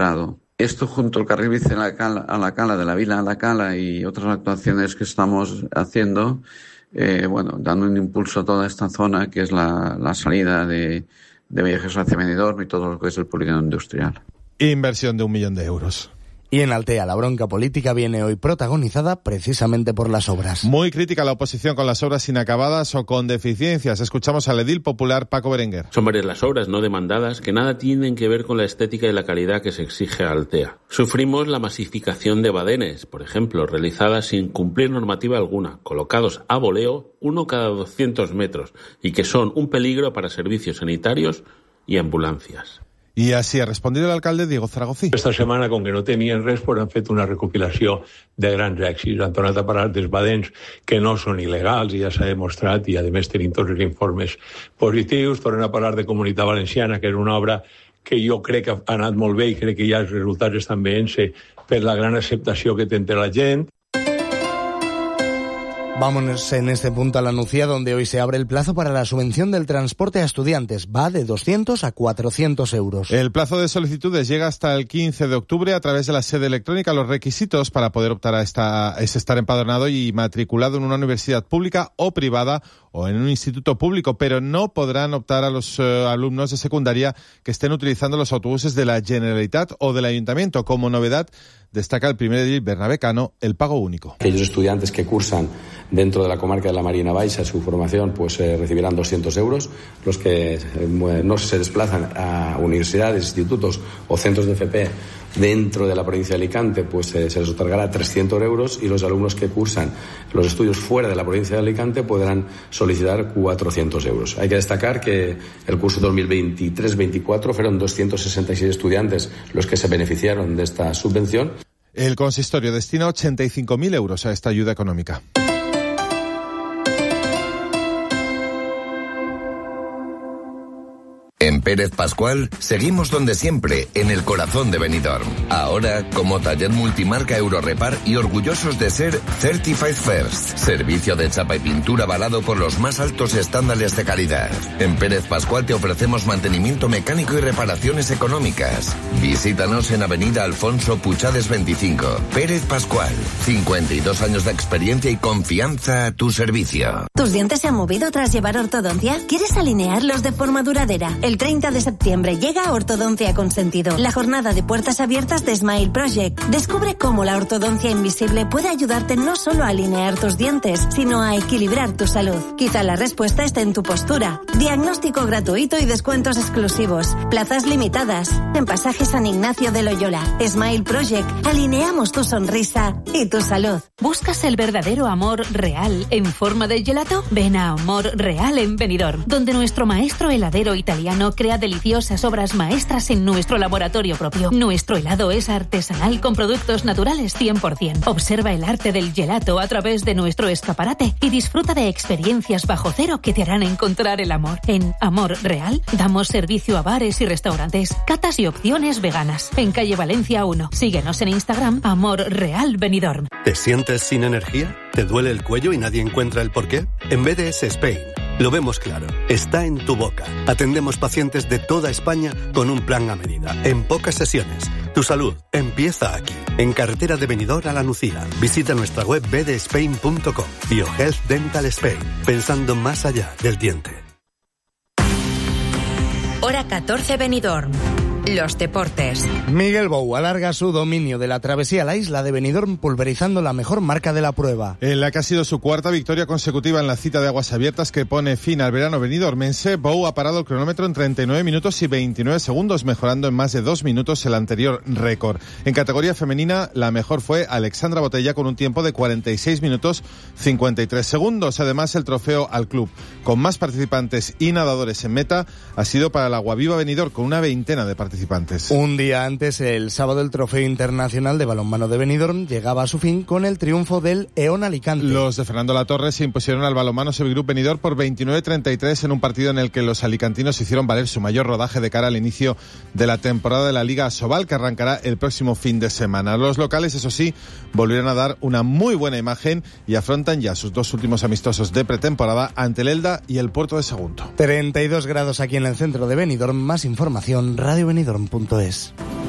asegurado. Esto junto al carril bici a la Cala, de la Vila a la Cala y otras actuaciones que estamos haciendo, dando un impulso a toda esta zona que es la salida de viajes hacia Benidorm y todo lo que es el polígono industrial. Inversión de 1 millón de euros. Y en Altea, la bronca política viene hoy protagonizada precisamente por las obras. Muy crítica la oposición con las obras inacabadas o con deficiencias. Escuchamos al edil popular Paco Berenguer. Son varias las obras no demandadas que nada tienen que ver con la estética y la calidad que se exige a Altea. Sufrimos la masificación de badenes, por ejemplo, realizadas sin cumplir normativa alguna, colocados a voleo, uno cada 200 metros, y que son un peligro para servicios sanitarios y ambulancias. I així ha respondido el alcalde Diego Zaragozí. Esta setmana, com que no tenien res, han fet una recopilació de grans èxits. Han tornat a parlar dels badens que no són il·legals, i ja s'ha demostrat, i a més tenim tots els informes positius. Tornen a parlar de Comunitat Valenciana, que és una obra que jo crec que ha anat molt bé i crec que ja els resultats estan veient-se per la gran acceptació que té entre la gent. Vámonos en este punto a la Nucía, donde hoy se abre el plazo para la subvención del transporte a estudiantes. Va de 200 a 400 euros. El plazo de solicitudes llega hasta el 15 de octubre a través de la sede electrónica. Los requisitos para poder optar es estar empadronado y matriculado en una universidad pública o privada o en un instituto público, pero no podrán optar a los alumnos de secundaria que estén utilizando los autobuses de la Generalitat o del Ayuntamiento. Como novedad, destaca el primer edil Bernabé Cano, el pago único. Aquellos estudiantes que cursan dentro de la comarca de la Marina Baixa su formación recibirán 200 euros. Los que no se desplazan a universidades, institutos o centros de FP dentro de la provincia de Alicante, se les otorgará 300 euros, y los alumnos que cursan los estudios fuera de la provincia de Alicante podrán solicitar 400 euros. Hay que destacar que el curso 2023-24 fueron 266 estudiantes los que se beneficiaron de esta subvención. El consistorio destina 85.000 euros a esta ayuda económica. En Pérez Pascual seguimos donde siempre, en el corazón de Benidorm. Ahora como taller multimarca Eurorepar y orgullosos de ser Certified First, servicio de chapa y pintura avalado por los más altos estándares de calidad. En Pérez Pascual te ofrecemos mantenimiento mecánico y reparaciones económicas. Visítanos en Avenida Alfonso Puchades 25. Pérez Pascual, 52 años de experiencia y confianza a tu servicio. ¿Tus dientes se han movido tras llevar ortodoncia? ¿Quieres alinearlos de forma duradera? El 30 de septiembre llega Ortodoncia Consentido, la jornada de puertas abiertas de Smile Project. Descubre cómo la ortodoncia invisible puede ayudarte no solo a alinear tus dientes, sino a equilibrar tu salud. Quizá la respuesta esté en tu postura. Diagnóstico gratuito y descuentos exclusivos. Plazas limitadas. En Pasaje San Ignacio de Loyola. Smile Project. Alineamos tu sonrisa y tu salud. ¿Buscas el verdadero amor real en forma de gelato? Ven a Amor Real en Benidorm, donde nuestro maestro heladero italiano crea deliciosas obras maestras en nuestro laboratorio propio. Nuestro helado es artesanal con productos naturales 100%. Observa el arte del gelato a través de nuestro escaparate y disfruta de experiencias bajo cero que te harán encontrar el amor. En Amor Real damos servicio a bares y restaurantes, catas y opciones veganas. En calle Valencia 1. Síguenos en Instagram, Amor Real Benidorm. ¿Te sientes sin energía? ¿Te duele el cuello y nadie encuentra el porqué? En BDS Spain lo vemos claro. Está en tu boca. Atendemos pacientes de toda España con un plan a medida, en pocas sesiones. Tu salud empieza aquí, en carretera de Benidorm a La Nucía. Visita nuestra web bdspain.com. BioHealth Dental Spain, pensando más allá del diente. Hora 14 Benidorm. Los deportes. Miguel Bou alarga su dominio de la travesía a la isla de Benidorm, pulverizando la mejor marca de la prueba. En la que ha sido su cuarta victoria consecutiva en la cita de aguas abiertas que pone fin al verano benidormense, Bou ha parado el cronómetro en 39 minutos y 29 segundos, mejorando en más de 2 minutos el anterior récord. En categoría femenina, la mejor fue Alexandra Botella con un tiempo de 46 minutos 53 segundos. Además, el trofeo al club con más participantes y nadadores en meta ha sido para la Guaviva Benidorm, con una veintena de participantes. Un día antes, el sábado, el Trofeo Internacional de Balonmano de Benidorm llegaba a su fin con el triunfo del EON Alicante. Los de Fernando Latorre se impusieron al Balonmano Sevigroup Benidorm por 29-33 en un partido en el que los alicantinos hicieron valer su mayor rodaje de cara al inicio de la temporada de la Liga Asobal, que arrancará el próximo fin de semana. Los locales, eso sí, volvieron a dar una muy buena imagen y afrontan ya sus dos últimos amistosos de pretemporada ante el Elda y el Puerto de Sagunto. 32 grados aquí en el centro de Benidorm. Más información, radiobenidorm.es.